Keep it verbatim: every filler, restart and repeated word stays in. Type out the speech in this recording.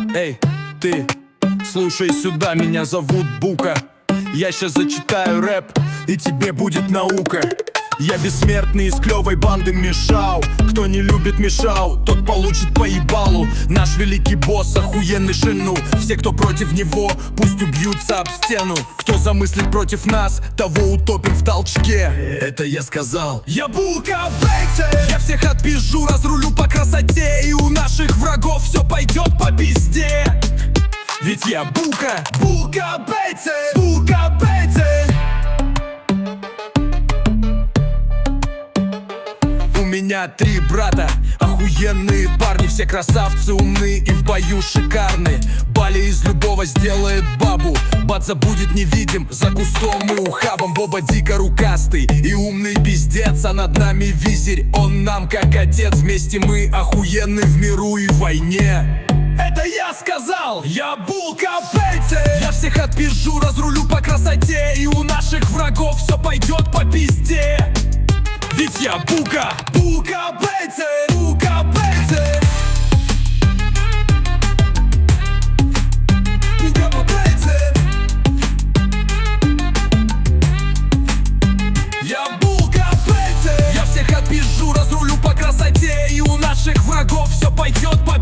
Эй, ты, слушай сюда, меня зовут Бука. Я щас зачитаю рэп, и тебе будет наука. Я бессмертный из клёвой банды Мишау. Кто не любит Мишау, тот получит по ебалу. Наш великий босс, охуенный Шину. Все, кто против него, пусть убьются об стену. Кто замыслит против нас, того утопим в толчке. Это я сказал. Я Булка Бейтер. Я всех отпизжу, разрулю по красоте. И у наших врагов все пойдет по пизде. Ведь я Бука, Булка Бейтер, Булка Бейтер. У меня три брата, охуенные парни. Все красавцы, умные и в бою шикарные. Бали из любого сделает бабу. Баца будет невидим за кустом и ухабом. Боба дико рукастый и умный пиздец. А над нами визирь, он нам как отец. Вместе мы охуенны в миру и в войне. Это я сказал, я Булка Бейтер. Я всех отпизжу, разрулю по красоте. И у наших врагов все пойдет по пизде. Ведь я Бука, Булка Бейтер, Булка Бейтер. Булка Бейтер. Я Булка Бейтер. Я всех отпизжу, разрулю по красоте. И у наших врагов все пойдет по